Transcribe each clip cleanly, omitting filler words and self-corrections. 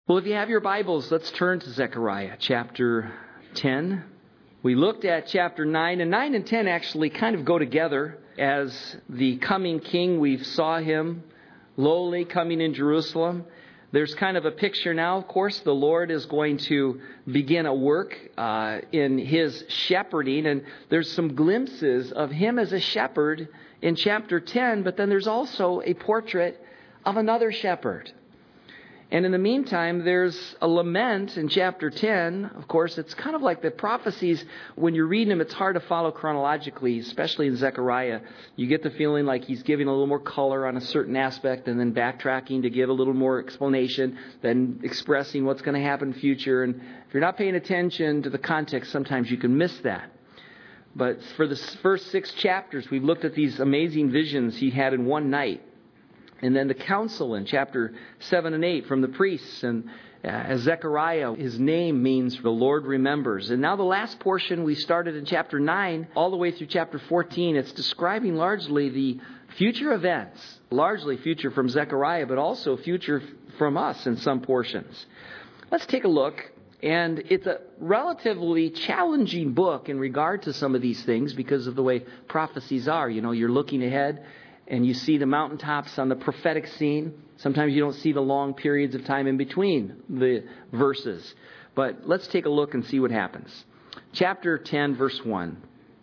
Well, if you have your Bibles, let's turn to Zechariah chapter 10. We looked at chapter 9, and 9 and 10 actually kind of go together as the coming king. We saw him lowly coming in Jerusalem. There's kind of a picture now, of course. The Lord is going to begin a work in his shepherding, and there's some glimpses of him as a shepherd in chapter 10, but then there's also a portrait of another shepherd. And in the meantime, there's a lament in chapter 10. Of course, it's kind of like the prophecies. When you're reading them, it's hard to follow chronologically, especially in Zechariah. You get the feeling like he's giving a little more color on a certain aspect and then backtracking to give a little more explanation, then expressing what's going to happen in the future. And if you're not paying attention to the context, sometimes you can miss that. But for the first 6 chapters, we've looked at these amazing visions he had in one night. And then the counsel in chapter 7 and 8 from the priests. And as Zechariah, his name means the Lord remembers. And now the last portion we started in chapter 9 all the way through chapter 14. It's describing largely the future events. Largely future from Zechariah, but also future from us in some portions. Let's take a look. And it's a relatively challenging book in regard to some of these things because of the way prophecies are. You know, you're looking ahead. And you see the mountaintops on the prophetic scene. Sometimes you don't see the long periods of time in between the verses. But let's take a look and see what happens. Chapter 10, verse 1.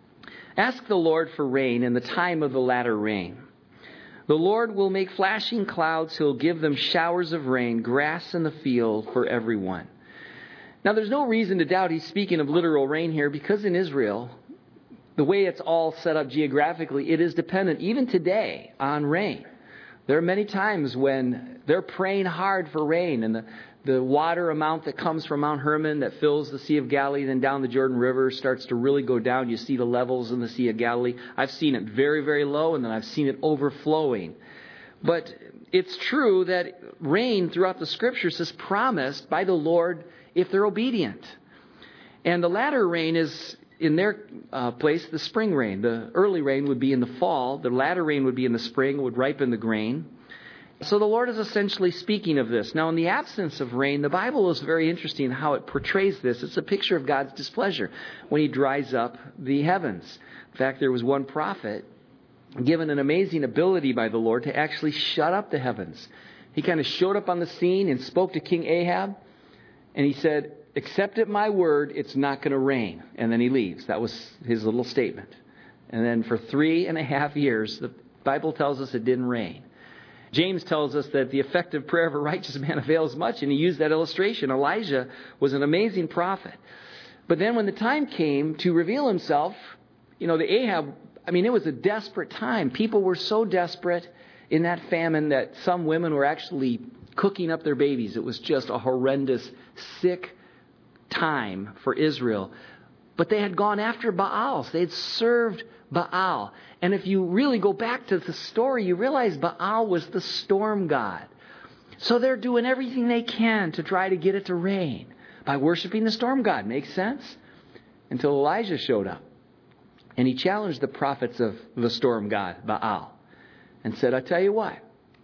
Ask the Lord for rain in the time of the latter rain. The Lord will make flashing clouds. He'll give them showers of rain, grass in the field for everyone. Now, there's no reason to doubt he's speaking of literal rain here, because in Israel, the way it's all set up geographically, it is dependent, even today, on rain. There are many times when they're praying hard for rain, and the water amount that comes from Mount Hermon that fills the Sea of Galilee, then down the Jordan River, starts to really go down. You see the levels in the Sea of Galilee. I've seen it very, very low, and then I've seen it overflowing. But it's true that rain throughout the Scriptures is promised by the Lord if they're obedient. And the latter rain is, in their place, the spring rain. The early rain would be in the fall. The latter rain would be in the spring, would ripen the grain. So the Lord is essentially speaking of this. Now, in the absence of rain, the Bible is very interesting in how it portrays this. It's a picture of God's displeasure when he dries up the heavens. In fact, there was one prophet given an amazing ability by the Lord to actually shut up the heavens. He kind of showed up on the scene and spoke to King Ahab, and he said, "Except at my word, it's not going to rain." And then he leaves. That was his little statement. And then for 3.5 years, the Bible tells us it didn't rain. James tells us that the effective prayer of a righteous man avails much, and he used that illustration. Elijah was an amazing prophet. But then when the time came to reveal himself, the Ahab, it was a desperate time. People were so desperate in that famine that some women were actually cooking up their babies. It was just a horrendous, sick time for Israel. But they had gone after Baals. They had served Baal. And if you really go back to the story, you realize Baal was the storm god. So they're doing everything they can to try to get it to rain by worshiping the storm god. Makes sense? Until Elijah showed up. And he challenged the prophets of the storm god, Baal, and said, "I tell you what,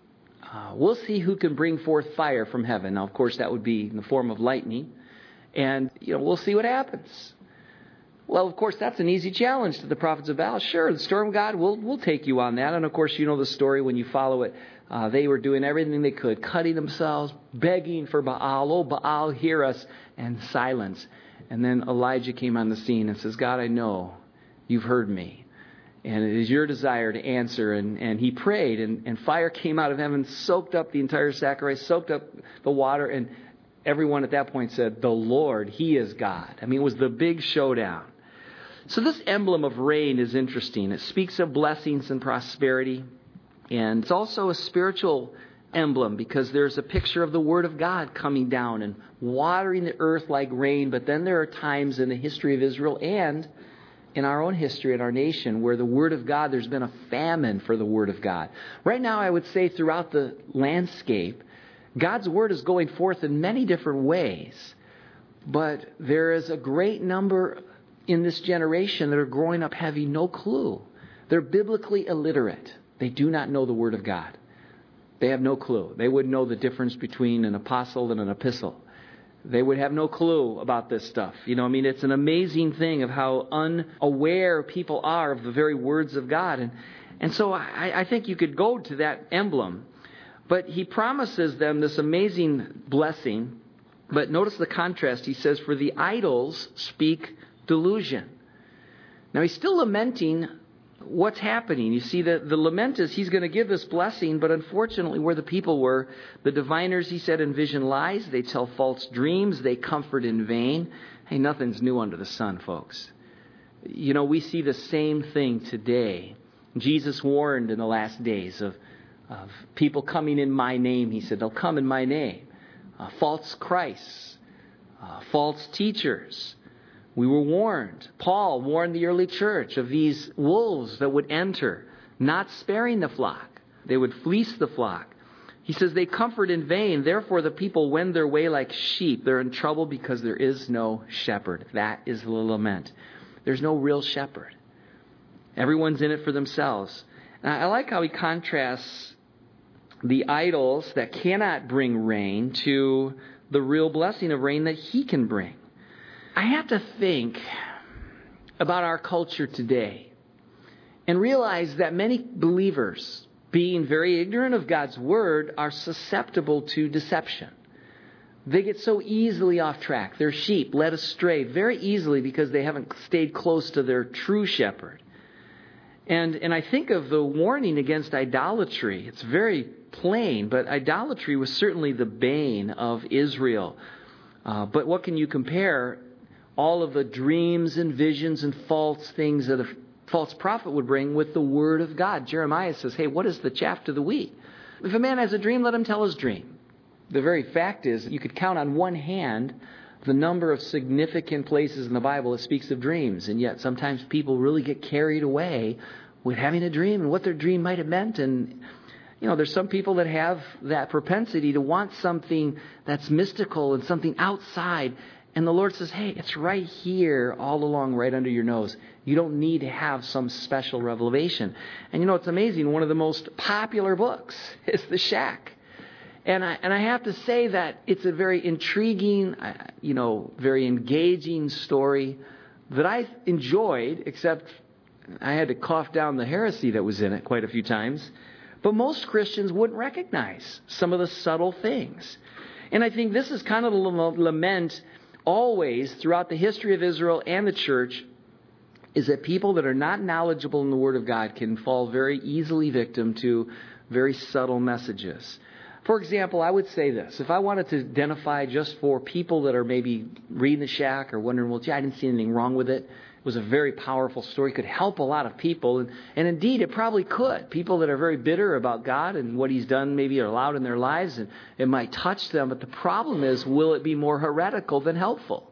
we'll see who can bring forth fire from heaven." Now, of course, that would be in the form of lightning. And, we'll see what happens. Well, of course, that's an easy challenge to the prophets of Baal. Sure, the storm god, we'll take you on that. And, of course, you know the story when you follow it. They were doing everything they could, cutting themselves, begging for Baal. "Oh, Baal, hear us," and silence. And then Elijah came on the scene and says, "God, I know you've heard me. And it is your desire to answer." And he prayed, and fire came out of heaven, soaked up the entire sacrifice, soaked up the water, and everyone at that point said, "The Lord, He is God." It was the big showdown. So this emblem of rain is interesting. It speaks of blessings and prosperity. And it's also a spiritual emblem because there's a picture of the Word of God coming down and watering the earth like rain. But then there are times in the history of Israel and in our own history in our nation where the Word of God, there's been a famine for the Word of God. Right now, I would say throughout the landscape, God's Word is going forth in many different ways. But there is a great number in this generation that are growing up having no clue. They're biblically illiterate. They do not know the Word of God. They have no clue. They wouldn't know the difference between an apostle and an epistle. They would have no clue about this stuff. It's an amazing thing of how unaware people are of the very words of God. And so I think you could go to that emblem. But he promises them this amazing blessing. But notice the contrast. He says, for the idols speak delusion. Now he's still lamenting what's happening. You see, the lament is he's going to give this blessing, but unfortunately where the people were, the diviners, he said, envision lies. They tell false dreams. They comfort in vain. Hey, nothing's new under the sun, folks. We see the same thing today. Jesus warned in the last days of people coming in my name. He said, they'll come in my name. False Christs, false teachers. We were warned. Paul warned the early church of these wolves that would enter, not sparing the flock. They would fleece the flock. He says they comfort in vain. Therefore, the people wend their way like sheep. They're in trouble because there is no shepherd. That is the lament. There's no real shepherd. Everyone's in it for themselves. Now, I like how he contrasts the idols that cannot bring rain to the real blessing of rain that he can bring. I have to think about our culture today and realize that many believers, being very ignorant of God's word, are susceptible to deception. They get so easily off track. They're sheep led astray very easily because they haven't stayed close to their true shepherd. And I think of the warning against idolatry. It's very plain, but idolatry was certainly the bane of Israel. But what can you compare all of the dreams and visions and false things that a false prophet would bring with the word of God? Jeremiah says, hey, what is the chaff to the wheat? If a man has a dream, let him tell his dream. The very fact is, you could count on one hand the number of significant places in the Bible that speaks of dreams. And yet sometimes people really get carried away with having a dream and what their dream might have meant. And, there's some people that have that propensity to want something that's mystical and something outside. And the Lord says, hey, it's right here all along, right under your nose. You don't need to have some special revelation. And it's amazing. One of the most popular books is The Shack. And I have to say that it's a very intriguing, very engaging story that I enjoyed, except I had to cough down the heresy that was in it quite a few times. But most Christians wouldn't recognize some of the subtle things. And I think this is kind of the lament always throughout the history of Israel and the church, is that people that are not knowledgeable in the Word of God can fall very easily victim to very subtle messages. For example, I would say this. If I wanted to identify just for people that are maybe reading The Shack or wondering, well, gee, I didn't see anything wrong with it. It was a very powerful story. It could help a lot of people. And indeed, it probably could. People that are very bitter about God and what He's done maybe are allowed in their lives, and it might touch them. But the problem is, will it be more heretical than helpful?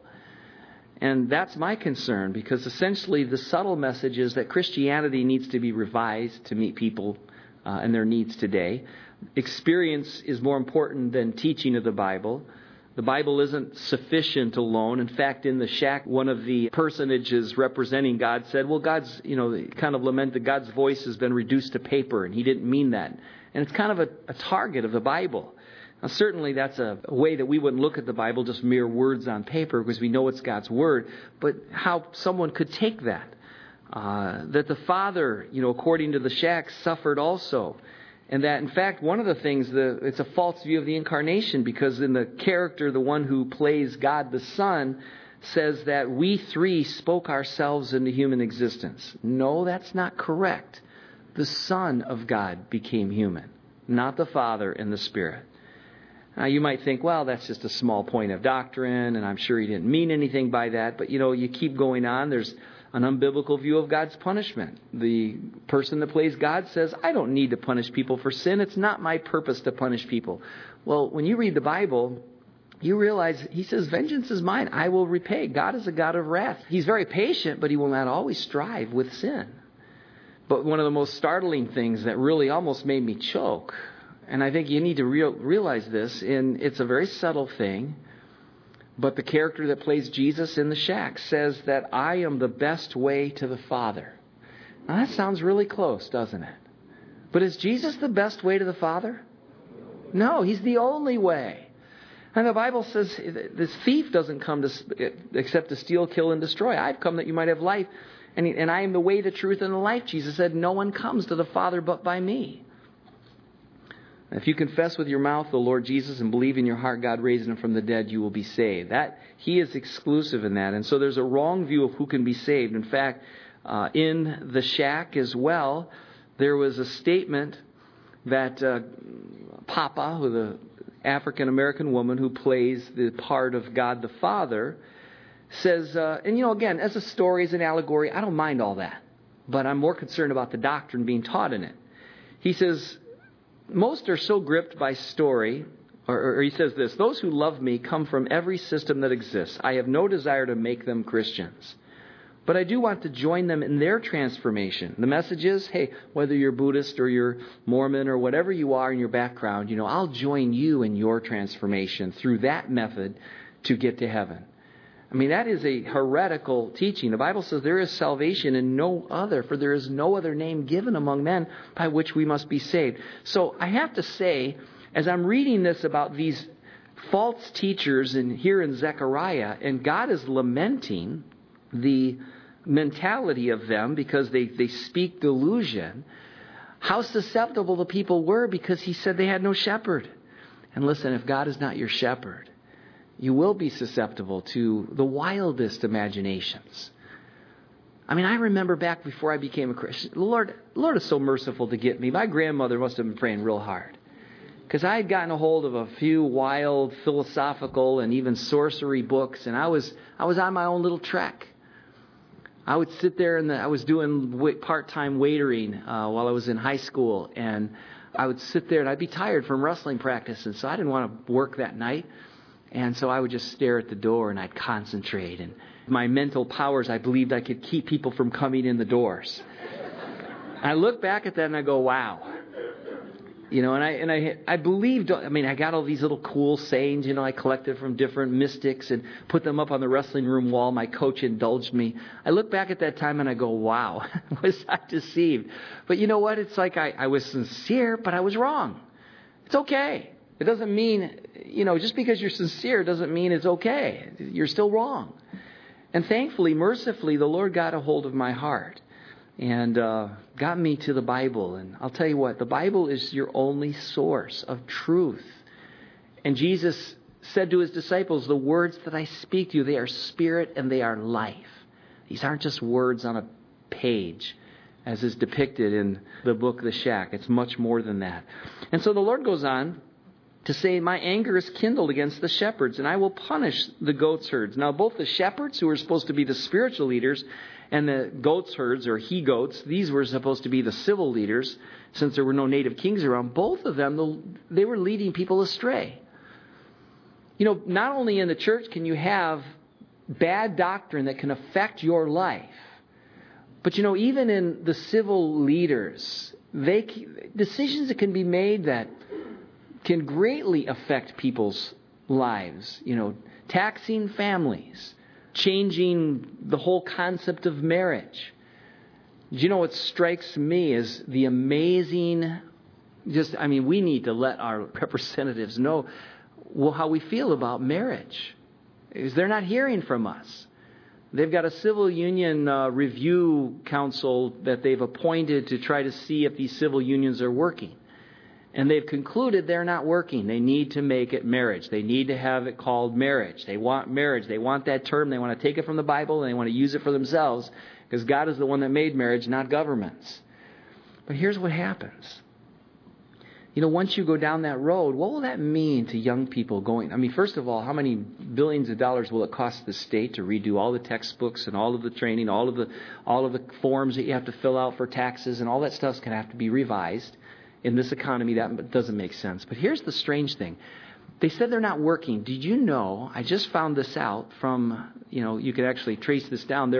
And that's my concern, because essentially the subtle message is that Christianity needs to be revised to meet people and their needs today. Experience is more important than teaching of the Bible. The Bible isn't sufficient alone. In fact, in The Shack, one of the personages representing God said, well, God's, kind of lament that God's voice has been reduced to paper, and he didn't mean that. And it's kind of a target of the Bible. Now, certainly that's a way that we wouldn't look at the Bible, just mere words on paper, because we know it's God's Word. But how someone could take that. That the Father, according to The Shack, suffered also. And that, in fact, one of the things, it's a false view of the incarnation, because in the character, the one who plays God the Son, says that we three spoke ourselves into human existence. No, that's not correct. The Son of God became human, not the Father and the Spirit. Now, you might think, well, that's just a small point of doctrine, and I'm sure he didn't mean anything by that. But, you keep going on. There's an unbiblical view of God's punishment. The person that plays God says, I don't need to punish people for sin. It's not my purpose to punish people. Well, when you read the Bible, you realize he says, vengeance is mine. I will repay. God is a God of wrath. He's very patient, but he will not always strive with sin. But one of the most startling things that really almost made me choke, and I think you need to realize this, and it's a very subtle thing, but the character that plays Jesus in The Shack says that I am the best way to the Father. Now that sounds really close, doesn't it? But is Jesus the best way to the Father? No, He's the only way. And the Bible says this thief doesn't come except to steal, kill, and destroy. I've come that you might have life. And I am the way, the truth, and the life. Jesus said, no one comes to the Father but by me. If you confess with your mouth the Lord Jesus and believe in your heart God raised Him from the dead, you will be saved. He is exclusive in that. And so there's a wrong view of who can be saved. In fact, in the shack as well, there was a statement that Papa, the African-American woman who plays the part of God the Father, says, and again, as a story, as an allegory, I don't mind all that. But I'm more concerned about the doctrine being taught in it. He says, most are so gripped by story, or he says this, those who love me come from every system that exists. I have no desire to make them Christians. But I do want to join them in their transformation. The message is, hey, whether you're Buddhist or you're Mormon or whatever you are in your background, I'll join you in your transformation through that method to get to heaven. I mean, that is a heretical teaching. The Bible says there is salvation in no other, for there is no other name given among men by which we must be saved. So I have to say, as I'm reading this about these false teachers here in Zechariah, and God is lamenting the mentality of them because they speak delusion, how susceptible the people were because He said they had no shepherd. And listen, if God is not your shepherd, you will be susceptible to the wildest imaginations. I mean, I remember back before I became a Christian, the Lord is so merciful to get me. My grandmother must have been praying real hard, because I had gotten a hold of a few wild philosophical and even sorcery books, and I was on my own little trek. I would sit there I was doing part-time waitering while I was in high school, and I would sit there and I'd be tired from wrestling practice, and so I didn't want to work that night. And so I would just stare at the door and I'd concentrate. And my mental powers, I believed I could keep people from coming in the doors. I look back at that and I go, wow. And I believed, I got all these little cool sayings, I collected from different mystics and put them up on the wrestling room wall. My coach indulged me. I look back at that time and I go, wow, was I deceived? But you know what? It's like I was sincere, but I was wrong. It's okay. It doesn't mean, just because you're sincere doesn't mean it's okay. You're still wrong. And thankfully, mercifully, the Lord got a hold of my heart and got me to the Bible. And I'll tell you what, the Bible is your only source of truth. And Jesus said to His disciples, the words that I speak to you, they are spirit and they are life. These aren't just words on a page, as is depicted in the book The Shack. It's much more than that. And so the Lord goes on to say, my anger is kindled against the shepherds, and I will punish the goats herds. Now, both the shepherds, who are supposed to be the spiritual leaders, and the goats herds, or he-goats, these were supposed to be the civil leaders, since there were no native kings around. Both of them, they were leading people astray. Not only in the church can you have bad doctrine that can affect your life, but even in the civil leaders, decisions that can be made that can greatly affect people's lives. Taxing families, changing the whole concept of marriage. What strikes me is the amazing, we need to let our representatives know how we feel about marriage. Because they're not hearing from us. They've got a civil union review council that they've appointed to try to see if these civil unions are working. And they've concluded they're not working. They need to make it marriage. They need to have it called marriage. They want marriage. They want that term. They want to take it from the Bible and they want to use it for themselves, because God is the one that made marriage, not governments. But here's what happens. Once you go down that road, what will that mean to young people going? First of all, how many billions of dollars will it cost the state to redo all the textbooks and all of the training, all of the forms that you have to fill out for taxes, and all that stuff's going to have to be revised. In this economy, that doesn't make sense. But here's the strange thing. They said they're not working. Did you know, I just found this out from, you can actually trace this down.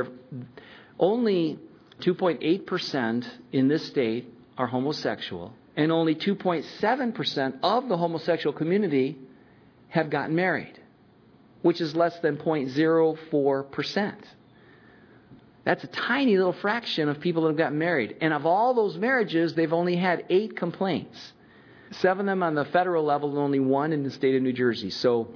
Only 2.8% in this state are homosexual, and only 2.7% of the homosexual community have gotten married, which is less than 0.04%. That's a tiny little fraction of people that have gotten married. And of all those marriages, they've only had 8 complaints. 7 of them on the federal level and only 1 in the state of New Jersey. So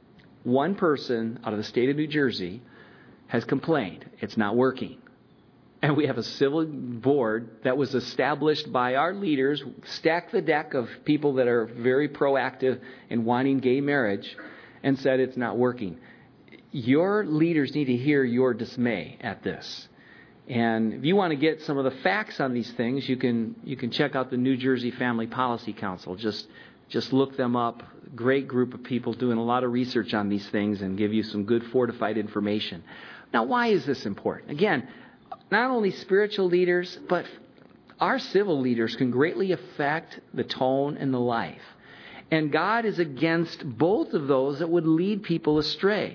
1 person out of the state of New Jersey has complained it's not working. And we have a civil board that was established by our leaders, stacked the deck of people that are very proactive in wanting gay marriage, and said it's not working. Your leaders need to hear your dismay at this. And if you want to get some of the facts on these things, you can check out the New Jersey Family Policy Council. Just look them up. Great group of people doing a lot of research on these things and give you some good fortified information. Now, why is this important? Again, not only spiritual leaders, but our civil leaders can greatly affect the tone and the life. And God is against both of those that would lead people astray.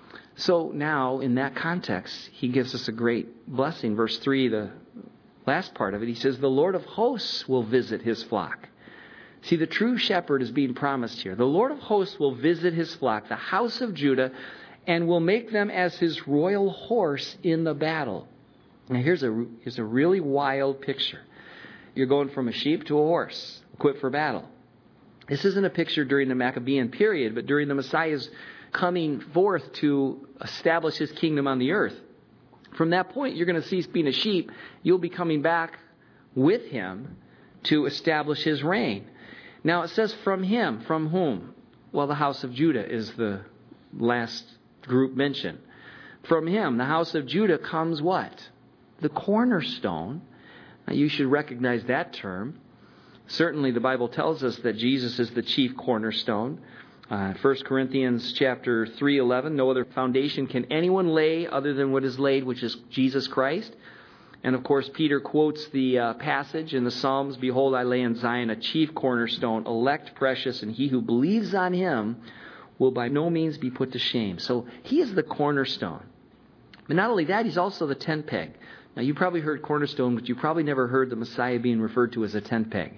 So now, in that context, he gives us a great blessing. Verse 3, the last part of it, he says, the Lord of hosts will visit his flock. See, the true shepherd is being promised here. The Lord of hosts will visit his flock, the house of Judah, and will make them as his royal horse in the battle. Now, here's a really wild picture. You're going from a sheep to a horse, equipped for battle. This isn't a picture during the Maccabean period, but during the Messiah's coming forth to establish his kingdom on the earth. From that point, you're going to cease being a sheep. You'll be coming back with him to establish his reign. Now, it says from him. From whom? Well, the house of Judah is the last group mentioned. From him, the house of Judah, comes what? The cornerstone. Now, you should recognize that term. Certainly, the Bible tells us that Jesus is the chief cornerstone. 1 Corinthians chapter 3:11, no other foundation can anyone lay other than what is laid, which is Jesus Christ. And of course, Peter quotes the passage in the Psalms, behold, I lay in Zion a chief cornerstone, elect, precious, and he who believes on him will by no means be put to shame. So he is the cornerstone. But not only that, he's also the tent peg. Now, you probably heard cornerstone, but you probably never heard the Messiah being referred to as a tent peg.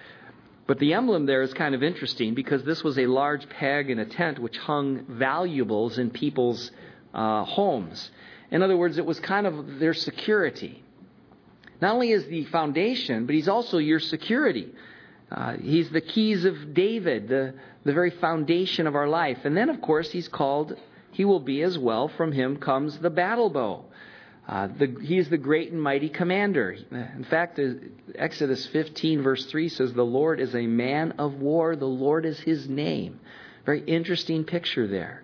But the emblem there is kind of interesting because this was a large peg in a tent which hung valuables in people's homes. In other words, it was kind of their security. Not only is the foundation, but he's also your security. He's the keys of David, the very foundation of our life. And then, of course, he will be as well. From him comes the battle bow. He is the great and mighty commander. In fact, Exodus 15 verse 3 says, the Lord is a man of war. The Lord is his name. Very interesting picture there.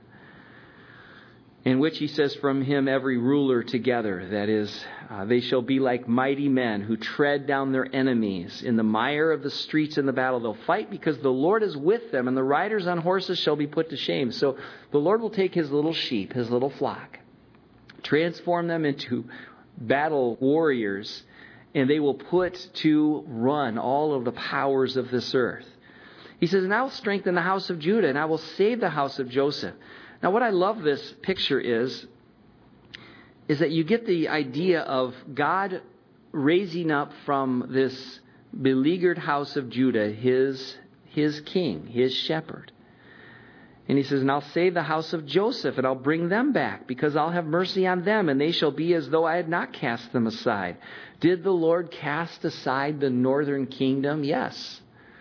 In which he says, from him every ruler together. That is, they shall be like mighty men who tread down their enemies in the mire of the streets in the battle. They'll fight because the Lord is with them, and the riders on horses shall be put to shame. So the Lord will take his little sheep, his little flock, transform them into battle warriors, and they will put to run all of the powers of this earth. He says, and I will strengthen the house of Judah, and I will save the house of Joseph. Now, what I love this picture is that you get the idea of God raising up from this beleaguered house of Judah his king, his shepherd. And he says, and I'll save the house of Joseph, and I'll bring them back, because I'll have mercy on them, and they shall be as though I had not cast them aside. Did the Lord cast aside the northern kingdom? Yes.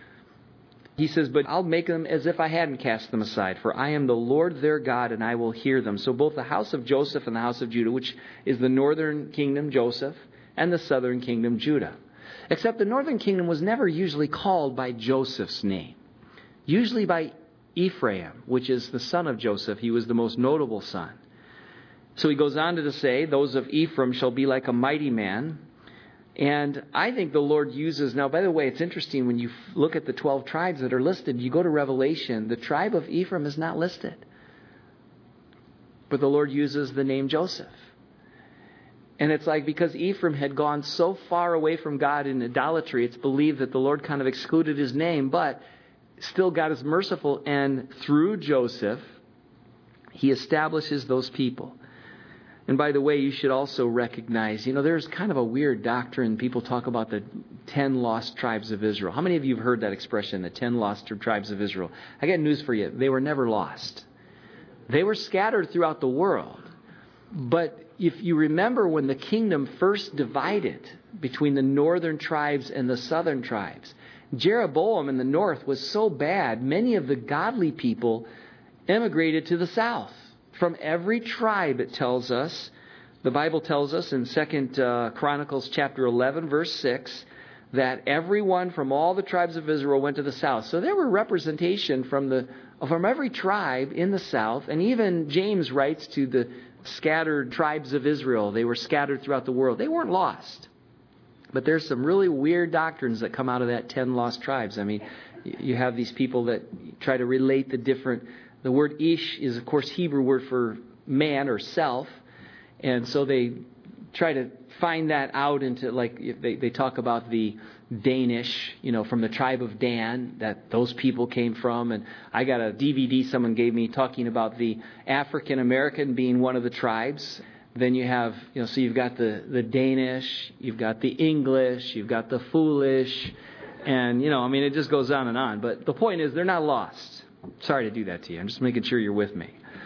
He says, but I'll make them as if I hadn't cast them aside, for I am the Lord their God, and I will hear them. So both the house of Joseph and the house of Judah, which is the northern kingdom, Joseph, and the southern kingdom, Judah. Except the northern kingdom was never usually called by Joseph's name. Usually by Ephraim, which is the son of Joseph. He was the most notable son. So he goes on to say, those of Ephraim shall be like a mighty man. And I think the Lord uses, now by the way, it's interesting when you look at the 12 tribes that are listed, you go to Revelation, the tribe of Ephraim is not listed. But the Lord uses the name Joseph. And it's like because Ephraim had gone so far away from God in idolatry, it's believed that the Lord kind of excluded his name, but still God is merciful, and through Joseph, he establishes those people. And by the way, you should also recognize, there's kind of a weird doctrine. People talk about the 10 lost tribes of Israel. How many of you have heard that expression, the 10 lost tribes of Israel? I got news for you. They were never lost. They were scattered throughout the world. But if you remember when the kingdom first divided between the northern tribes and the southern tribes, Jeroboam in the north was so bad, many of the godly people emigrated to the south. From every tribe, it tells us, the Bible tells us in 2 Chronicles chapter 11, verse 6, that everyone from all the tribes of Israel went to the south. So there were representation from every tribe in the south. And even James writes to the scattered tribes of Israel. They were scattered throughout the world. They weren't lost. But there's some really weird doctrines that come out of that 10 lost tribes. I mean, you have these people that try to relate the word ish is, of course, Hebrew word for man or self. And so they try to find that out into, like, they talk about the Danish, from the tribe of Dan, that those people came from. And I got a DVD someone gave me talking about the African American being one of the tribes. Then you have, so you've got the Danish, you've got the English, you've got the foolish, and, it just goes on and on. But the point is, they're not lost. Sorry to do that to you. I'm just making sure you're with me.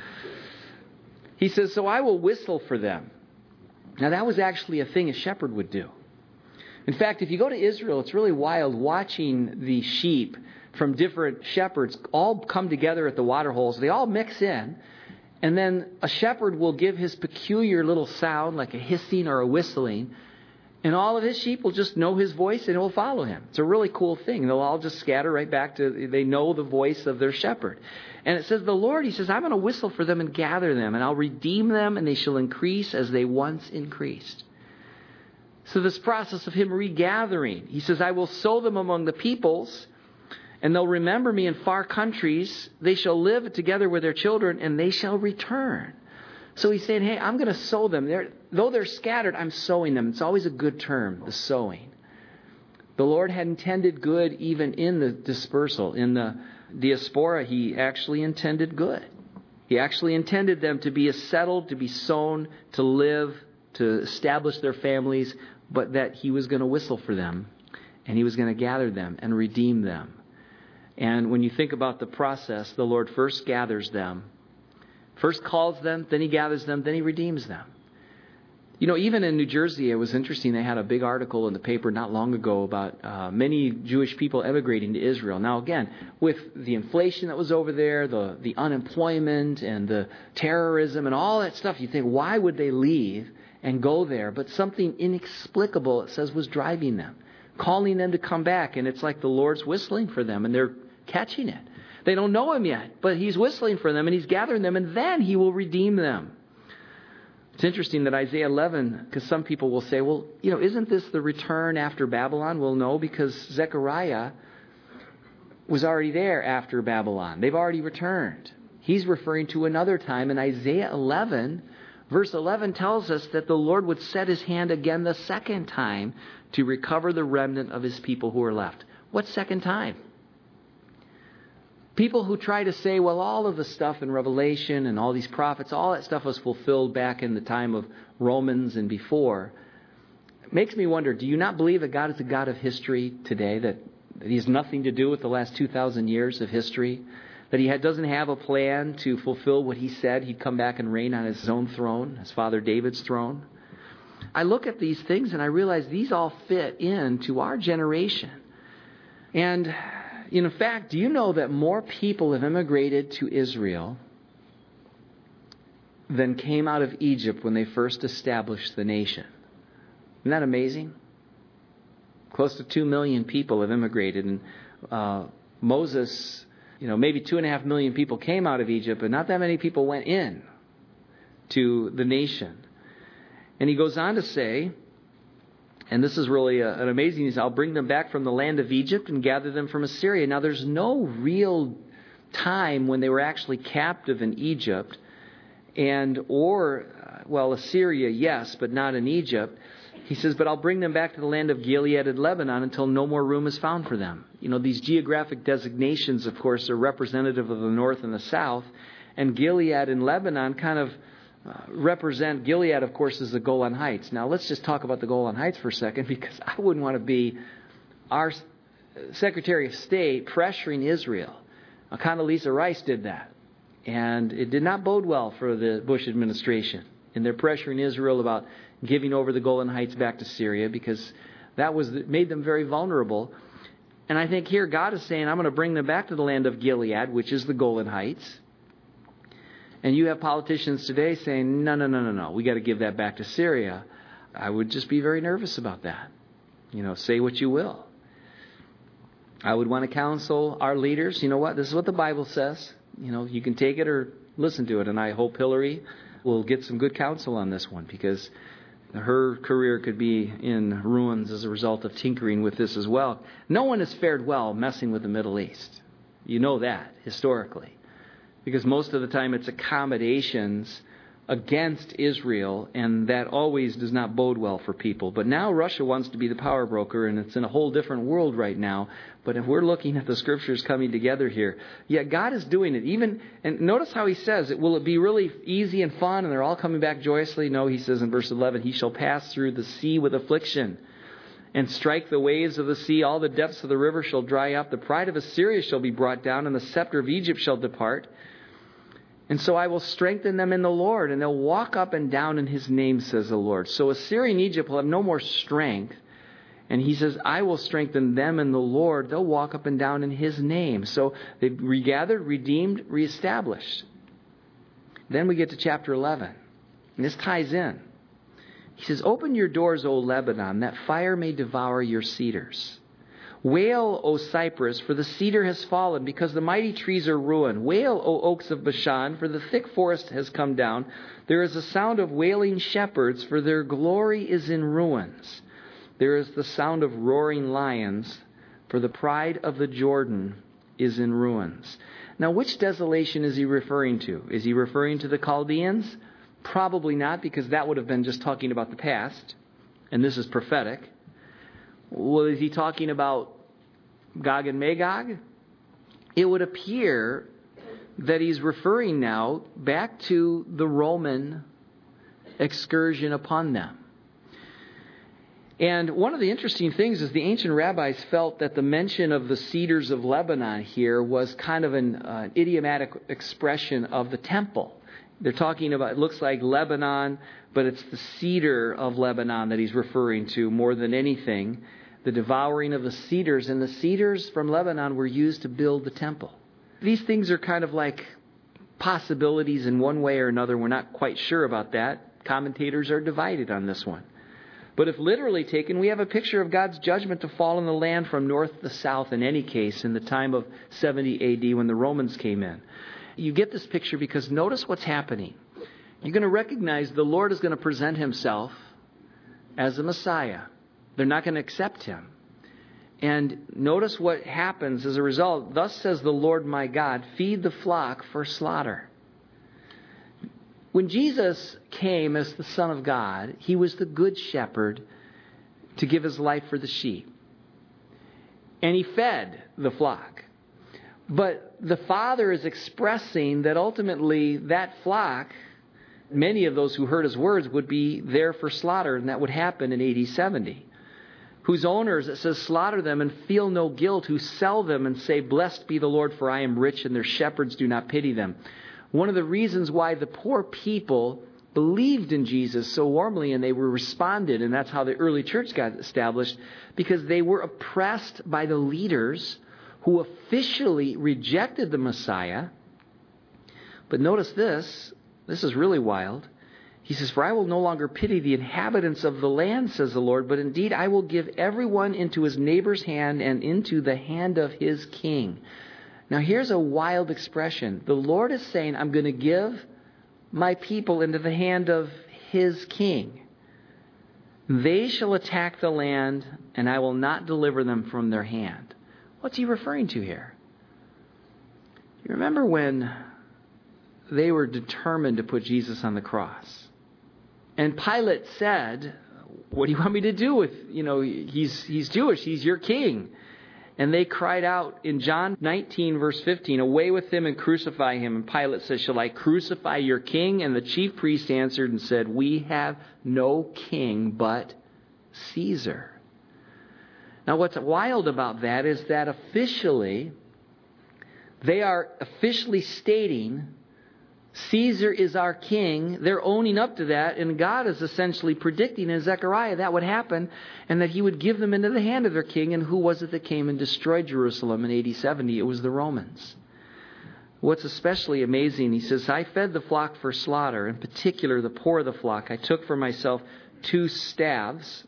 He says, so I will whistle for them. Now, that was actually a thing a shepherd would do. In fact, if you go to Israel, it's really wild watching the sheep from different shepherds all come together at the water holes. They all mix in. And then a shepherd will give his peculiar little sound, like a hissing or a whistling. And all of his sheep will just know his voice and will follow him. It's a really cool thing. They'll all just scatter right back to, they know the voice of their shepherd. And it says, the Lord, he says, I'm going to whistle for them and gather them, and I'll redeem them, and they shall increase as they once increased. So this process of him regathering, he says, I will sow them among the peoples, and they'll remember me in far countries. They shall live together with their children, and they shall return. So he's saying, hey, I'm going to sow them. Though they're scattered, I'm sowing them. It's always a good term, the sowing. The Lord had intended good even in the dispersal. In the diaspora, he actually intended good. He actually intended them to be settled, to be sown, to live, to establish their families, but that he was going to whistle for them, and he was going to gather them and redeem them. And when you think about the process, the Lord first gathers them, first calls them, then he gathers them, then he redeems them. Even in New Jersey, it was interesting. They had a big article in the paper not long ago about many Jewish people emigrating to Israel. Now, again, with the inflation that was over there, the unemployment and the terrorism and all that stuff, you think, why would they leave and go there? But something inexplicable, it says, was driving them, calling them to come back. And it's like the Lord's whistling for them, and they're catching it. They don't know him yet, but he's whistling for them, and he's gathering them, and then he will redeem them. It's interesting that Isaiah 11, because some people will say, well, isn't this the return after Babylon? Well, no, because Zechariah was already there after Babylon. They've already returned. He's referring to another time. In Isaiah 11, verse 11 tells us that the Lord would set his hand again the second time to recover the remnant of his people who are left. What second time? People who try to say, well, all of the stuff in Revelation and all these prophets, all that stuff was fulfilled back in the time of Romans and before. It makes me wonder, do you not believe that God is a God of history today, that he has nothing to do with the last 2,000 years of history, that he doesn't have a plan to fulfill what he said he'd come back and reign on his own throne, his father David's throne? I look at these things and I realize these all fit into our generation. And in fact, do you know that more people have immigrated to Israel than came out of Egypt when they first established the nation? Isn't that amazing? Close to 2 million people have immigrated. And Moses, maybe 2.5 million people came out of Egypt, but not that many people went in to the nation. And he goes on to say, and this is really an amazing, he says, I'll bring them back from the land of Egypt and gather them from Assyria. Now, there's no real time when they were actually captive in Egypt Assyria, yes, but not in Egypt. He says, but I'll bring them back to the land of Gilead and Lebanon until no more room is found for them. These geographic designations, of course, are representative of the north and the south. And Gilead and Lebanon kind of represent, Gilead, of course, is the Golan Heights. Now, let's just talk about the Golan Heights for a second, because I wouldn't want to be our Secretary of State pressuring Israel. Condoleezza Rice did that. And it did not bode well for the Bush administration. And they're pressuring Israel about giving over the Golan Heights back to Syria, because that made them very vulnerable. And I think here God is saying, I'm going to bring them back to the land of Gilead, which is the Golan Heights. And you have politicians today saying, no, we got to give that back to Syria. I would just be very nervous about that. Say what you will. I would want to counsel our leaders. You know what? This is what the Bible says. You can take it or listen to it. And I hope Hillary will get some good counsel on this one, because her career could be in ruins as a result of tinkering with this as well. No one has fared well messing with the Middle East. You know that historically. Because most of the time it's accommodations against Israel, and that always does not bode well for people. But now Russia wants to be the power broker, and it's in a whole different world right now. But if we're looking at the scriptures coming together here, God is doing it. And notice how he says, will it be really easy and fun, and they're all coming back joyously? No, he says in verse 11, he shall pass through the sea with affliction, and strike the waves of the sea. All the depths of the river shall dry up. The pride of Assyria shall be brought down, and the scepter of Egypt shall depart. And so I will strengthen them in the Lord, and they'll walk up and down in his name, says the Lord. So Assyria and Egypt will have no more strength. And he says, I will strengthen them in the Lord. They'll walk up and down in his name. So they've regathered, redeemed, reestablished. Then we get to chapter 11. And this ties in. He says, open your doors, O Lebanon, that fire may devour your cedars. Wail, O cypress, for the cedar has fallen, because the mighty trees are ruined. Wail, O oaks of Bashan, for the thick forest has come down. There is a sound of wailing shepherds, for their glory is in ruins. There is the sound of roaring lions, for the pride of the Jordan is in ruins. Now, which desolation is he referring to? Is he referring to the Chaldeans? Probably not, because that would have been just talking about the past, and this is prophetic. Well, is he talking about Gog and Magog? It would appear that he's referring now back to the Roman excursion upon them. And one of the interesting things is the ancient rabbis felt that the mention of the cedars of Lebanon here was kind of an idiomatic expression of the temple. They're talking about, it looks like Lebanon, but it's the cedar of Lebanon that he's referring to more than anything. The devouring of the cedars. And the cedars from Lebanon were used to build the temple. These things are kind of like possibilities in one way or another. We're not quite sure about that. Commentators are divided on this one. But if literally taken, we have a picture of God's judgment to fall on the land from north to south in any case in the time of 70 A.D. when the Romans came in. You get this picture because notice what's happening. You're going to recognize the Lord is going to present himself as the Messiah. They're not going to accept him. And notice what happens as a result. Thus says the Lord my God, feed the flock for slaughter. When Jesus came as the Son of God, he was the good shepherd to give his life for the sheep. And he fed the flock. But the Father is expressing that ultimately that flock, many of those who heard his words, would be there for slaughter, and that would happen in AD 70. Whose owners, it says, slaughter them and feel no guilt, who sell them and say, blessed be the Lord, for I am rich, and their shepherds do not pity them. One of the reasons why the poor people believed in Jesus so warmly and they were responded, and that's how the early church got established, because they were oppressed by the leaders who officially rejected the Messiah. But notice this is really wild. He says, for I will no longer pity the inhabitants of the land, says the Lord, but indeed I will give everyone into his neighbor's hand and into the hand of his king. Now here's a wild expression. The Lord is saying, I'm going to give my people into the hand of his king. They shall attack the land, and I will not deliver them from their hand. What's he referring to here? You remember when they were determined to put Jesus on the cross? And Pilate said, what do you want me to do with, he's Jewish, he's your king. And they cried out in John 19, verse 15, away with him and crucify him. And Pilate says, shall I crucify your king? And the chief priest answered and said, we have no king but Caesar. Now what's wild about that is that officially, they are officially stating Caesar is our king. They're owning up to that, and God is essentially predicting in Zechariah that would happen, and that he would give them into the hand of their king. And who was it that came and destroyed Jerusalem in AD 70? It was the Romans. What's especially amazing, he says, I fed the flock for slaughter, in particular the poor of the flock. I took for myself 2 staves.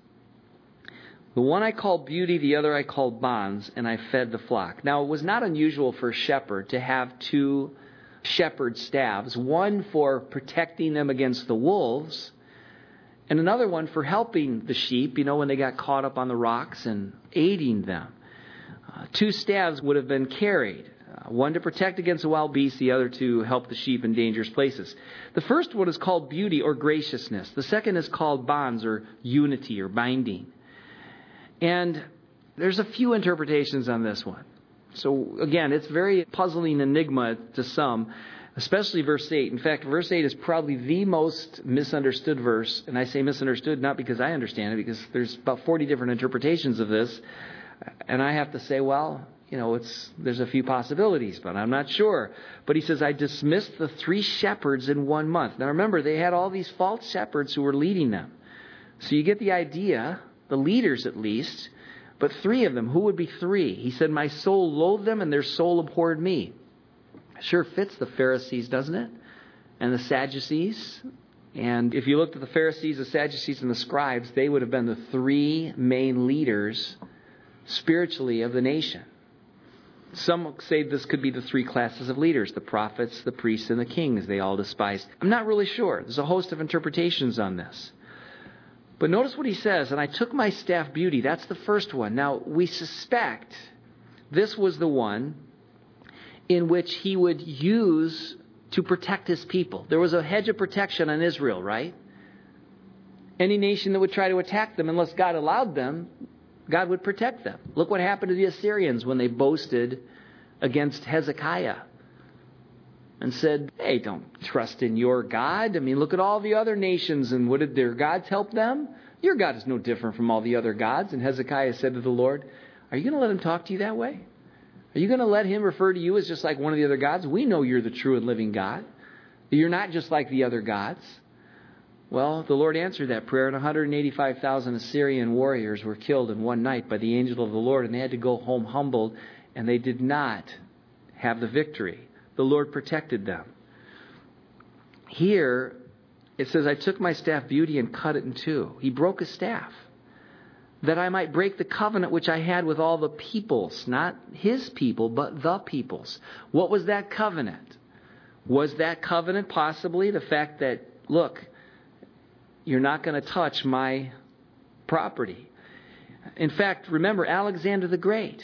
The one I called Beauty, the other I called Bonds, and I fed the flock. Now, it was not unusual for a shepherd to have 2 shepherd staves, one for protecting them against the wolves, and another one for helping the sheep, when they got caught up on the rocks, and aiding them. 2 staves would have been carried, one to protect against the wild beasts, the other to help the sheep in dangerous places. The first one is called Beauty or graciousness. The second is called Bonds or unity or binding. And there's a few interpretations on this one. So again, it's very puzzling enigma to some, especially verse 8. In fact, verse 8 is probably the most misunderstood verse. And I say misunderstood not because I understand it, because there's about 40 different interpretations of this. And I have to say, well, there's a few possibilities, but I'm not sure. But he says, I dismissed the 3 shepherds in 1 month. Now remember, they had all these false shepherds who were leading them. So you get the idea, the leaders at least. But 3 of them, who would be 3? He said, my soul loathed them and their soul abhorred me. Sure fits the Pharisees, doesn't it? And the Sadducees. And if you looked at the Pharisees, the Sadducees, and the scribes, they would have been the 3 main leaders spiritually of the nation. Some say this could be the 3 classes of leaders, the prophets, the priests, and the kings they all despised. I'm not really sure. There's a host of interpretations on this. But notice what he says, and I took my staff Beauty. That's the first one. Now, we suspect this was the one in which he would use to protect his people. There was a hedge of protection on Israel, right? Any nation that would try to attack them, unless God allowed them, God would protect them. Look what happened to the Assyrians when they boasted against Hezekiah and said, hey, don't trust in your God. I mean, look at all the other nations, and what did their gods help them? Your God is no different from all the other gods. And Hezekiah said to the Lord, are you going to let him talk to you that way? Are you going to let him refer to you as just like one of the other gods? We know you're the true and living God. You're not just like the other gods. Well, the Lord answered that prayer, and 185,000 Assyrian warriors were killed in one night by the angel of the Lord, and they had to go home humbled, and they did not have the victory. The Lord protected them. Here, it says, I took my staff Beauty and cut it in 2. He broke his staff, that I might break the covenant which I had with all the peoples, not his people, but the peoples. What was that covenant? Was that covenant possibly the fact that, look, you're not going to touch my property? In fact, remember Alexander the Great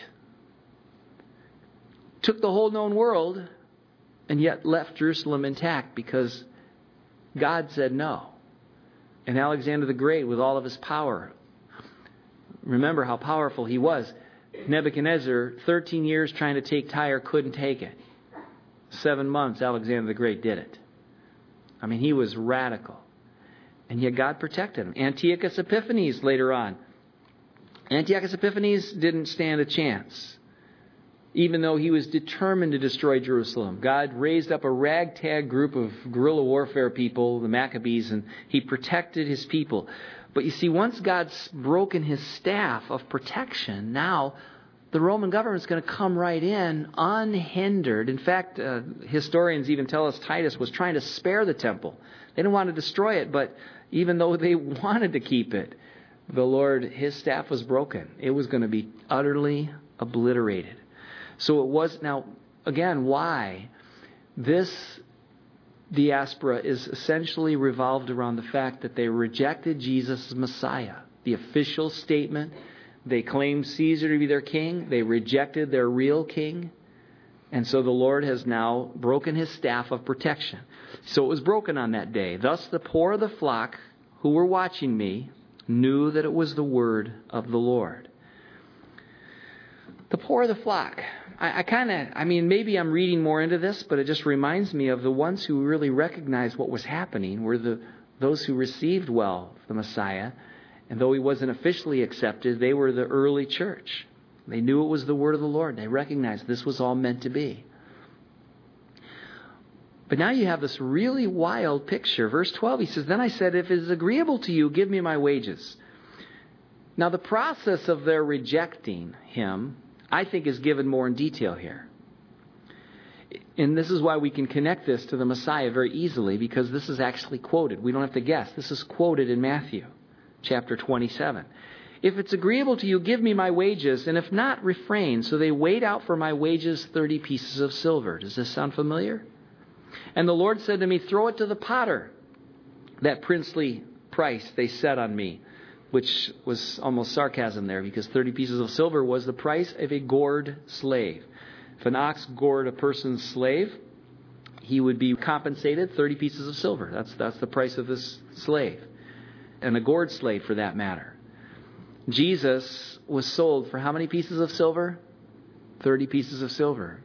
took the whole known world and yet left Jerusalem intact because God said no. And Alexander the Great, with all of his power, remember how powerful he was. Nebuchadnezzar, 13 years trying to take Tyre, couldn't take it. 7 months, Alexander the Great did it. I mean, he was radical. And yet God protected him. Antiochus Epiphanes later on. Antiochus Epiphanes didn't stand a chance, even though he was determined to destroy Jerusalem. God raised up a ragtag group of guerrilla warfare people, the Maccabees, and he protected his people. But you see, once God's broken his staff of protection, now the Roman government's going to come right in unhindered. In fact, historians even tell us Titus was trying to spare the temple. They didn't want to destroy it, but even though they wanted to keep it, the Lord, his staff was broken. It was going to be utterly obliterated. So it was, now, again, why? This diaspora is essentially revolved around the fact that they rejected Jesus as Messiah. The official statement, they claimed Caesar to be their king. They rejected their real king. And so the Lord has now broken his staff of protection. So it was broken on that day. Thus the poor of the flock who were watching me knew that it was the word of the Lord. The poor of the flock. Maybe I'm reading more into this, but it just reminds me of the ones who really recognized what was happening were those who received well the Messiah. And though he wasn't officially accepted, they were the early church. They knew it was the word of the Lord. They recognized this was all meant to be. But now you have this really wild picture. Verse 12, he says, "Then I said, if it is agreeable to you, give me my wages." Now the process of their rejecting him, I think, is given more in detail here. And this is why we can connect this to the Messiah very easily, because this is actually quoted. We don't have to guess. This is quoted in Matthew chapter 27. "If it's agreeable to you, give me my wages, and if not, refrain." So they weighed out for my wages 30 pieces of silver. Does this sound familiar? "And the Lord said to me, throw it to the potter. That princely price they set on me," which was almost sarcasm there, because 30 pieces of silver was the price of a gored slave. If an ox gored a person's slave, he would be compensated 30 pieces of silver. That's the price of this slave. And a gored slave, for that matter. Jesus was sold for how many pieces of silver? 30 pieces of silver.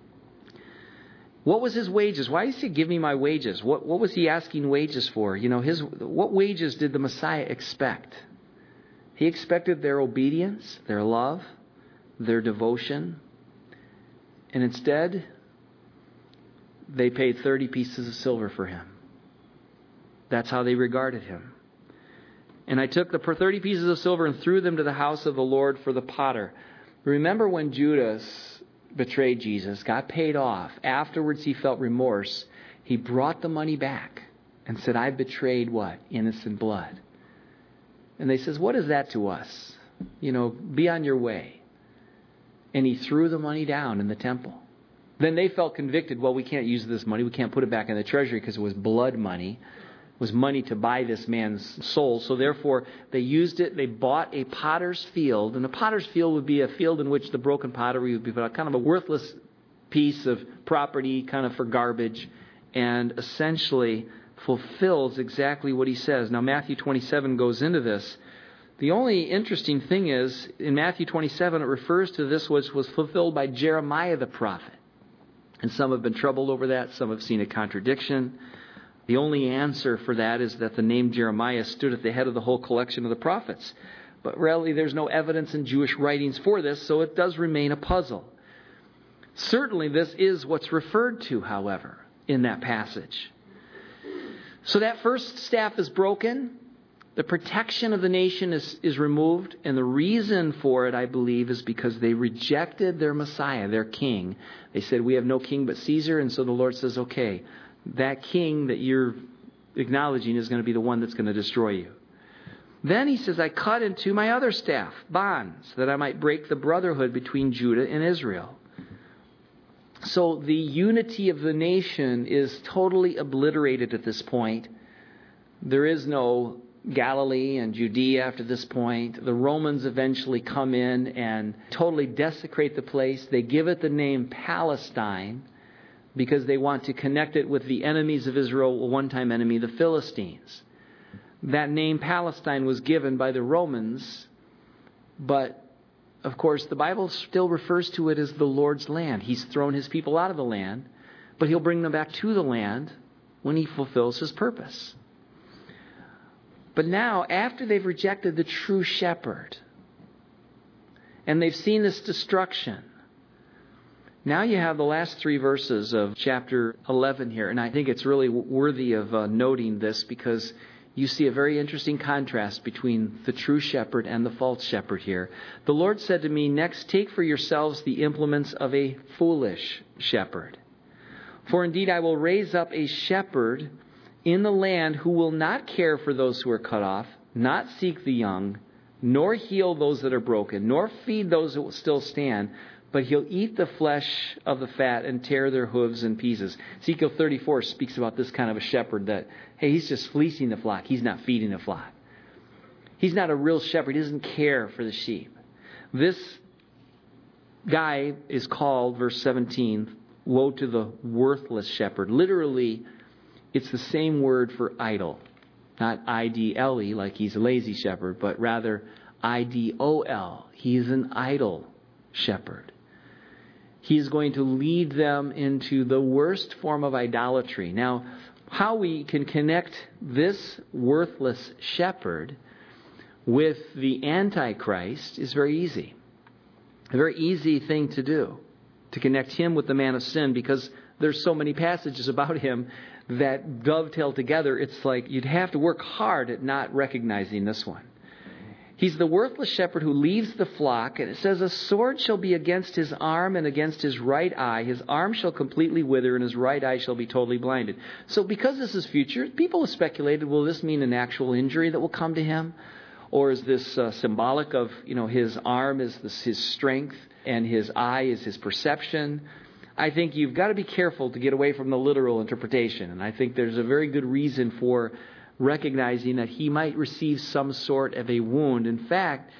What was his wages? Why did he say, "Give me my wages"? What was he asking wages for? What wages did the Messiah expect? He expected their obedience, their love, their devotion. And instead, they paid 30 pieces of silver for him. That's how they regarded him. "And I took the 30 pieces of silver and threw them to the house of the Lord for the potter." Remember when Judas betrayed Jesus, got paid off. Afterwards, he felt remorse. He brought the money back and said, "I betrayed what? Innocent blood." And they says, "What is that to us? Be on your way." And he threw the money down in the temple. Then they felt convicted. Well, we can't use this money. We can't put it back in the treasury because it was blood money. It was money to buy this man's soul. So therefore, they used it. They bought a potter's field. And a potter's field would be a field in which the broken pottery would be put out, kind of a worthless piece of property, kind of for garbage, and essentially fulfills exactly what he says. Now, Matthew 27 goes into this. The only interesting thing is, in Matthew 27, it refers to this which was fulfilled by Jeremiah the prophet. And some have been troubled over that. Some have seen a contradiction. The only answer for that is that the name Jeremiah stood at the head of the whole collection of the prophets. But really, there's no evidence in Jewish writings for this, so it does remain a puzzle. Certainly, this is what's referred to, however, in that passage. So that first staff is broken. The protection of the nation is removed. And the reason for it, I believe, is because they rejected their Messiah, their king. They said, "We have no king but Caesar." And so the Lord says, "Okay, that king that you're acknowledging is going to be the one that's going to destroy you." Then he says, "I cut into my other staff bonds, that I might break the brotherhood between Judah and Israel." So the unity of the nation is totally obliterated at this point. There is no Galilee and Judea after this point. The Romans eventually come in and totally desecrate the place. They give it the name Palestine because they want to connect it with the enemies of Israel, a one-time enemy, the Philistines. That name Palestine was given by the Romans, but of course the Bible still refers to it as the Lord's land. He's thrown his people out of the land, but he'll bring them back to the land when he fulfills his purpose. But now, after they've rejected the true shepherd, and they've seen this destruction, now you have the last 3 verses of chapter 11 here. And I think it's really worthy of noting this, because you see a very interesting contrast between the true shepherd and the false shepherd here. "The Lord said to me, next take for yourselves the implements of a foolish shepherd. For indeed I will raise up a shepherd in the land who will not care for those who are cut off, not seek the young, nor heal those that are broken, nor feed those that will still stand, but he'll eat the flesh of the fat and tear their hooves in pieces." Ezekiel 34 speaks about this kind of a shepherd that, hey, he's just fleecing the flock. He's not feeding the flock. He's not a real shepherd. He doesn't care for the sheep. This guy is called, verse 17, woe to the worthless shepherd. Literally, it's the same word for idle. Not I-D-L-E, like he's a lazy shepherd, but rather I-D-O-L. He is an idle shepherd. He is going to lead them into the worst form of idolatry. Now, how we can connect this worthless shepherd with the Antichrist is very easy. A very easy thing to do, to connect him with the man of sin, because there's so many passages about him that dovetail together. It's like you'd have to work hard at not recognizing this one. He's the worthless shepherd who leaves the flock, and it says, a sword shall be against his arm and against his right eye. His arm shall completely wither, and his right eye shall be totally blinded. So because this is future, people have speculated, will this mean an actual injury that will come to him? Or is this symbolic of, his arm is his strength and his eye is his perception? I think you've got to be careful to get away from the literal interpretation. And I think there's a very good reason for recognizing that he might receive some sort of a wound. In fact,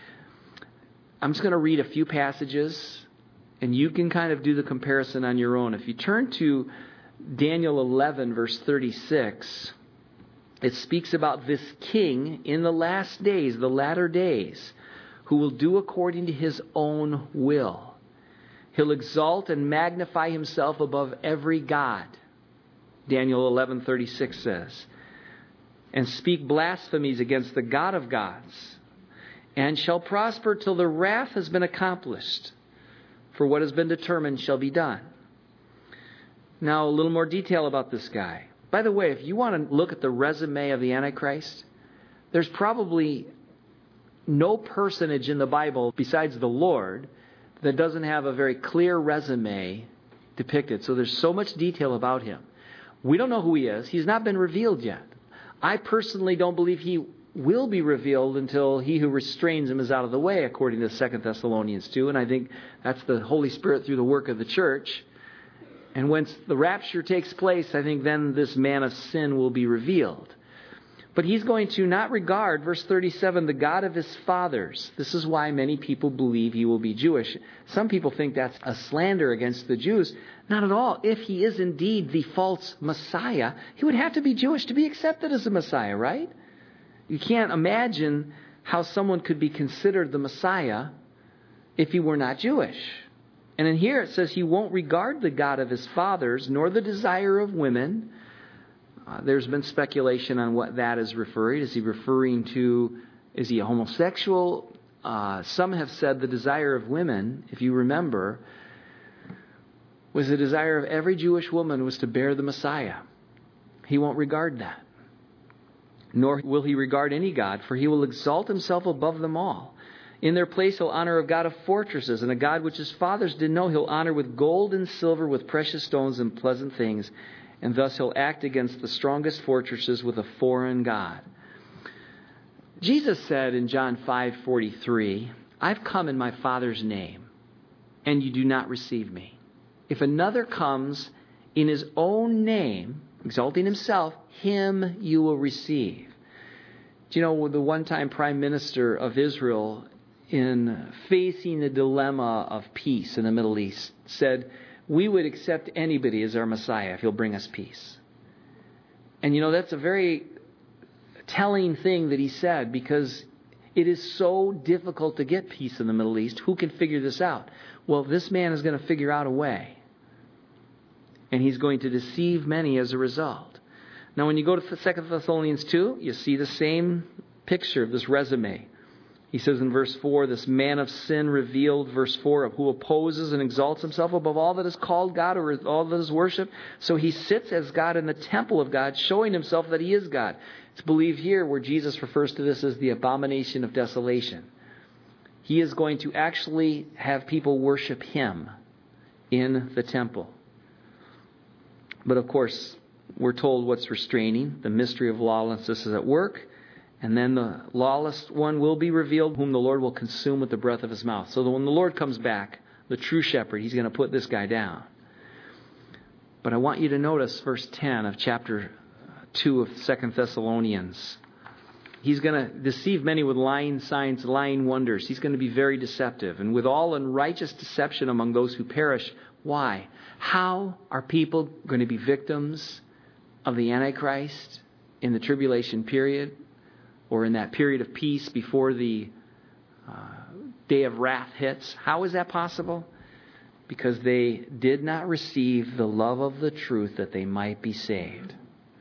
I'm just going to read a few passages, and you can kind of do the comparison on your own. If you turn to Daniel 11, verse 36, it speaks about this king in the last days, the latter days, who will do according to his own will. He'll exalt and magnify himself above every god. Daniel 11:36 says, and speak blasphemies against the God of gods, and shall prosper till the wrath has been accomplished, for what has been determined shall be done. Now, a little more detail about this guy. By the way, if you want to look at the resume of the Antichrist, there's probably no personage in the Bible besides the Lord that doesn't have a very clear resume depicted. So there's so much detail about him. We don't know who he is. He's not been revealed yet. I personally don't believe he will be revealed until he who restrains him is out of the way, according to 2 Thessalonians 2. And I think that's the Holy Spirit through the work of the church. And once the rapture takes place, I think then this man of sin will be revealed. But he's going to not regard, verse 37, the God of his fathers. This is why many people believe he will be Jewish. Some people think that's a slander against the Jews. Not at all. If he is indeed the false Messiah, he would have to be Jewish to be accepted as a Messiah, right? You can't imagine how someone could be considered the Messiah if he were not Jewish. And in here it says he won't regard the God of his fathers, nor the desire of women. There's been speculation on what that is referring. Is he referring to, is he a homosexual? Some have said the desire of women, if you remember, was the desire of every Jewish woman was to bear the Messiah. He won't regard that. Nor will he regard any God, for he will exalt himself above them all. In their place he'll honor a God of fortresses, and a God which his fathers didn't know he'll honor with gold and silver, with precious stones and pleasant things. And thus he'll act against the strongest fortresses with a foreign god. Jesus said in John 5:43, I've come in my Father's name, and you do not receive me. If another comes in his own name, exalting himself, him you will receive. Do you know, the one-time prime minister of Israel, in facing the dilemma of peace in the Middle East, said, we would accept anybody as our Messiah if he'll bring us peace. And that's a very telling thing that he said, because it is so difficult to get peace in the Middle East. Who can figure this out? Well, this man is going to figure out a way. And he's going to deceive many as a result. Now, when you go to 2 Thessalonians 2, you see the same picture of this resume. He says in verse 4, this man of sin revealed, verse 4, who opposes and exalts himself above all that is called God or all that is worshipped. So he sits as God in the temple of God, showing himself that he is God. It's believed here where Jesus refers to this as the abomination of desolation. He is going to actually have people worship him in the temple. But of course, we're told what's restraining. The mystery of lawlessness is at work. And then the lawless one will be revealed, whom the Lord will consume with the breath of his mouth. So that when the Lord comes back, the true shepherd, he's going to put this guy down. But I want you to notice verse 10 of chapter 2 of 2 Thessalonians. He's going to deceive many with lying signs, lying wonders. He's going to be very deceptive. And with all unrighteous deception among those who perish. Why? How are people going to be victims of the Antichrist in the tribulation period? Or in that period of peace before the day of wrath hits. How is that possible? Because they did not receive the love of the truth that they might be saved.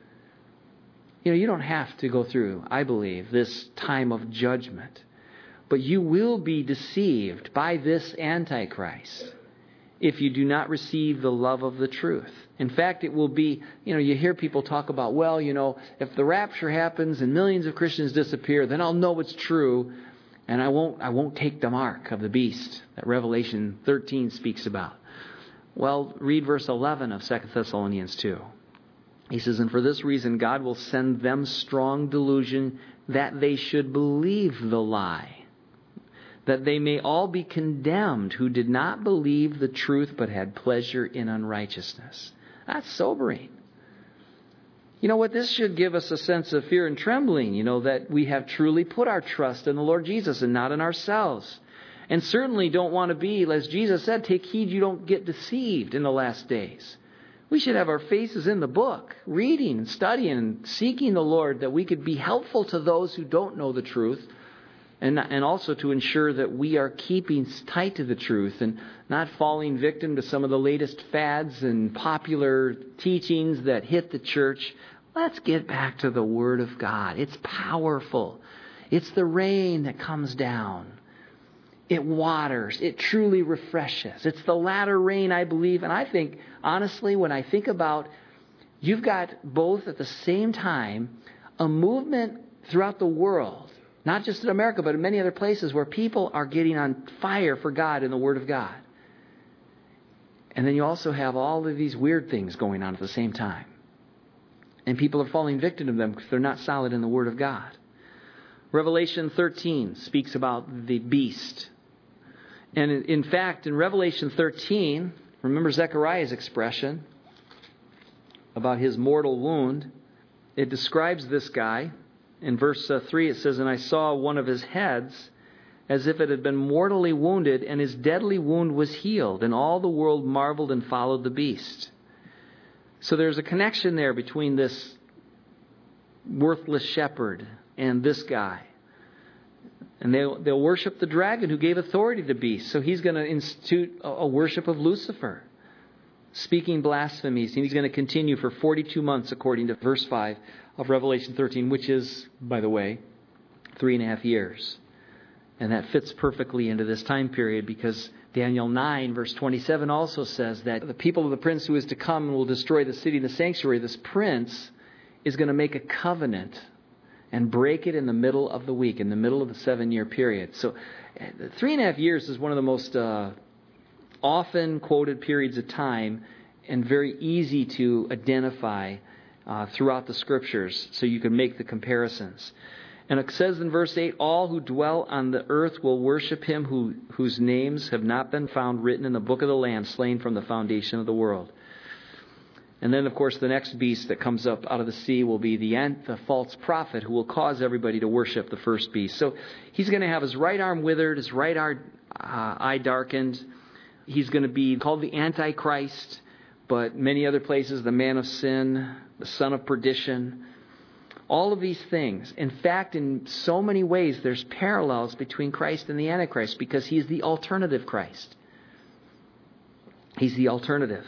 You don't have to go through, I believe, this time of judgment. But you will be deceived by this Antichrist if you do not receive the love of the truth. In fact, it will be, you hear people talk about, if the rapture happens and millions of Christians disappear, then I'll know it's true, and I won't take the mark of the beast that Revelation 13 speaks about. Well, read verse 11 of 2 Thessalonians 2. He says, and for this reason God will send them strong delusion that they should believe the lie, that they may all be condemned who did not believe the truth but had pleasure in unrighteousness. That's sobering. You know what? This should give us a sense of fear and trembling, that we have truly put our trust in the Lord Jesus and not in ourselves. And certainly don't want to be, as Jesus said, take heed you don't get deceived in the last days. We should have our faces in the book, reading and studying and seeking the Lord, that we could be helpful to those who don't know the truth, and also to ensure that we are keeping tight to the truth and not falling victim to some of the latest fads and popular teachings that hit the church. Let's get back to the Word of God. It's powerful. It's the rain that comes down. It waters. It truly refreshes. It's the latter rain, I believe. And I think, honestly, when I think about, you've got both at the same time a movement throughout the world, not just in America, but in many other places, where people are getting on fire for God and the Word of God. And then you also have all of these weird things going on at the same time. And people are falling victim to them because they're not solid in the Word of God. Revelation 13 speaks about the beast. And in fact, in Revelation 13, remember Zechariah's expression about his mortal wound. It describes this guy. In verse 3 it says, and I saw one of his heads as if it had been mortally wounded, and his deadly wound was healed. And all the world marveled and followed the beast. So there's a connection there between this worthless shepherd and this guy. And they'll worship the dragon who gave authority to the beast. So he's going to institute a worship of Lucifer, speaking blasphemies. And he's going to continue for 42 months, according to verse 5 of Revelation 13, which is, by the way, 3.5 years. And that fits perfectly into this time period, because Daniel 9, verse 27 also says that the people of the prince who is to come and will destroy the city and the sanctuary, this prince is going to make a covenant and break it in the middle of the week, in the middle of the 7-year period. So 3.5 years is one of the most often quoted periods of time, and very easy to identify throughout the Scriptures, so you can make the comparisons. And it says in verse 8, all who dwell on the earth will worship him whose names have not been found written in the book of the Lamb, slain from the foundation of the world. And then, of course, the next beast that comes up out of the sea will be the false prophet, who will cause everybody to worship the first beast. So he's going to have his right arm withered, his right eye darkened. He's going to be called the Antichrist, but many other places, the man of sin, the son of perdition. All of these things. In fact, in so many ways, there's parallels between Christ and the Antichrist, because he's the alternative Christ. He's the alternative.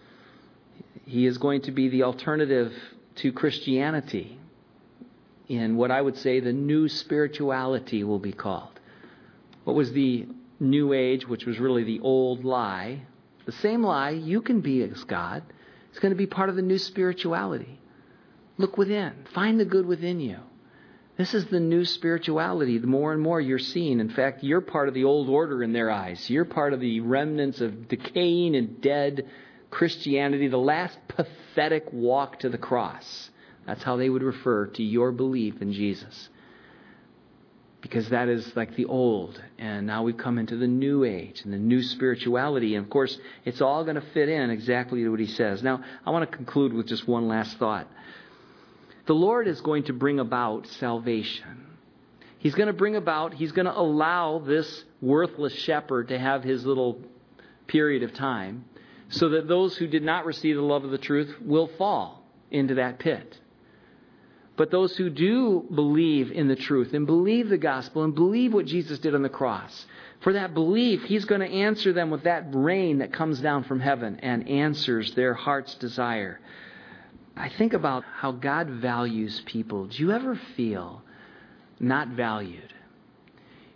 He is going to be the alternative to Christianity in what I would say the new spirituality will be called. What was the New Age, which was really the old lie? The same lie, you can be as God. It's going to be part of the new spirituality. Look within. Find the good within you. This is the new spirituality. The more and more you're seeing. In fact, you're part of the old order in their eyes. You're part of the remnants of decaying and dead Christianity, the last pathetic walk to the cross. That's how they would refer to your belief in Jesus. Because that is like the old. And now we've come into the new age and the new spirituality. And of course, it's all going to fit in exactly to what he says. Now, I want to conclude with just one last thought. The Lord is going to bring about salvation. He's going to allow this worthless shepherd to have his little period of time, so that those who did not receive the love of the truth will fall into that pit. But those who do believe in the truth and believe the gospel and believe what Jesus did on the cross, for that belief, he's going to answer them with that rain that comes down from heaven and answers their heart's desire. I think about how God values people. Do you ever feel not valued?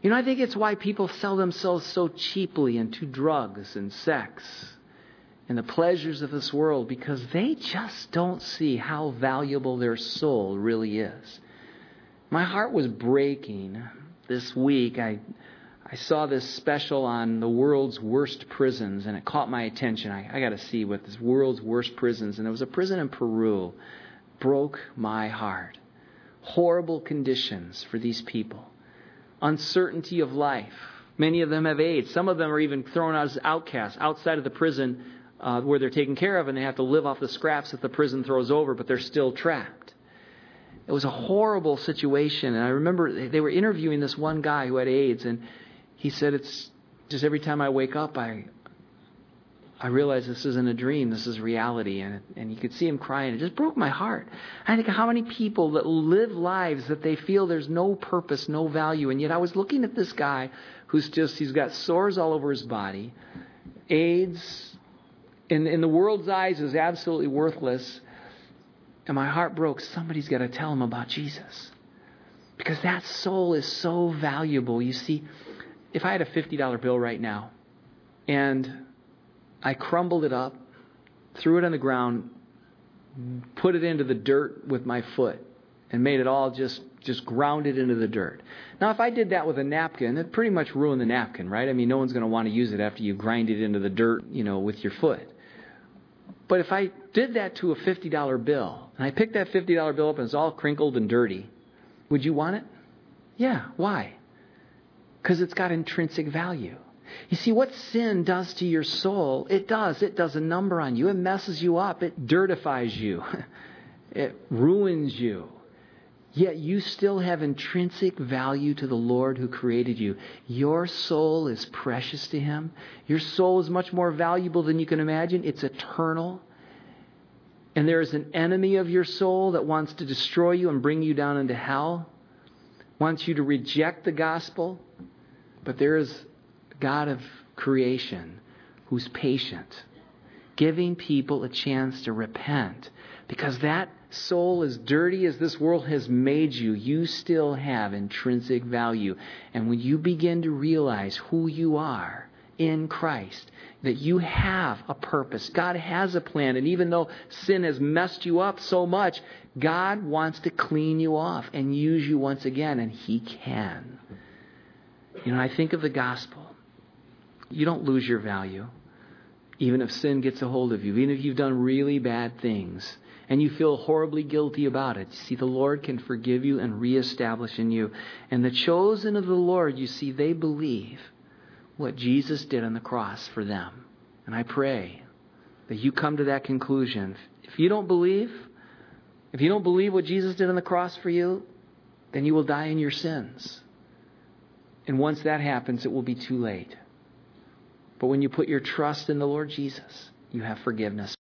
I think it's why people sell themselves so cheaply into drugs and sex and the pleasures of this world, because they just don't see how valuable their soul really is. My heart was breaking this week. I saw this special on the world's worst prisons, and it caught my attention. I got to see what this world's worst prisons, and there was a prison in Peru. Broke my heart. Horrible conditions for these people. Uncertainty of life. Many of them have AIDS. Some of them are even thrown out as outcasts outside of the prison where they're taken care of, and they have to live off the scraps that the prison throws over, but they're still trapped. It was a horrible situation, and I remember they were interviewing this one guy who had AIDS, and he said, it's just every time I wake up, I realize this isn't a dream, this is reality. And you could see him crying. It just broke my heart. I think of how many people that live lives that they feel there's no purpose, no value. And yet I was looking at this guy he's got sores all over his body. AIDS, in the world's eyes, is absolutely worthless. And my heart broke. Somebody's got to tell him about Jesus. Because that soul is so valuable. You see, if I had a $50 bill right now, and I crumbled it up, threw it on the ground, put it into the dirt with my foot, and made it all just ground it into the dirt. Now, if I did that with a napkin, it'd pretty much ruin the napkin, right? I mean, no one's going to want to use it after you grind it into the dirt, with your foot. But if I did that to a $50 bill, and I picked that $50 bill up and it's all crinkled and dirty, would you want it? Yeah. Why? Because it's got intrinsic value. You see, what sin does to your soul, it does a number on you. It messes you up. It dirtifies you. It ruins you. Yet you still have intrinsic value to the Lord who created you. Your soul is precious to Him. Your soul is much more valuable than you can imagine. It's eternal. And there is an enemy of your soul that wants to destroy you and bring you down into hell. Wants you to reject the gospel. But there is a God of creation who's patient, giving people a chance to repent. Because that soul, as dirty as this world has made you, you still have intrinsic value. And when you begin to realize who you are in Christ, that you have a purpose, God has a plan, and even though sin has messed you up so much, God wants to clean you off and use you once again, and He can. I think of the gospel. You don't lose your value, even if sin gets a hold of you, even if you've done really bad things, and you feel horribly guilty about it. You see, the Lord can forgive you and reestablish in you. And the chosen of the Lord, you see, they believe what Jesus did on the cross for them. And I pray that you come to that conclusion. If you don't believe what Jesus did on the cross for you, then you will die in your sins. And once that happens, it will be too late. But when you put your trust in the Lord Jesus, you have forgiveness.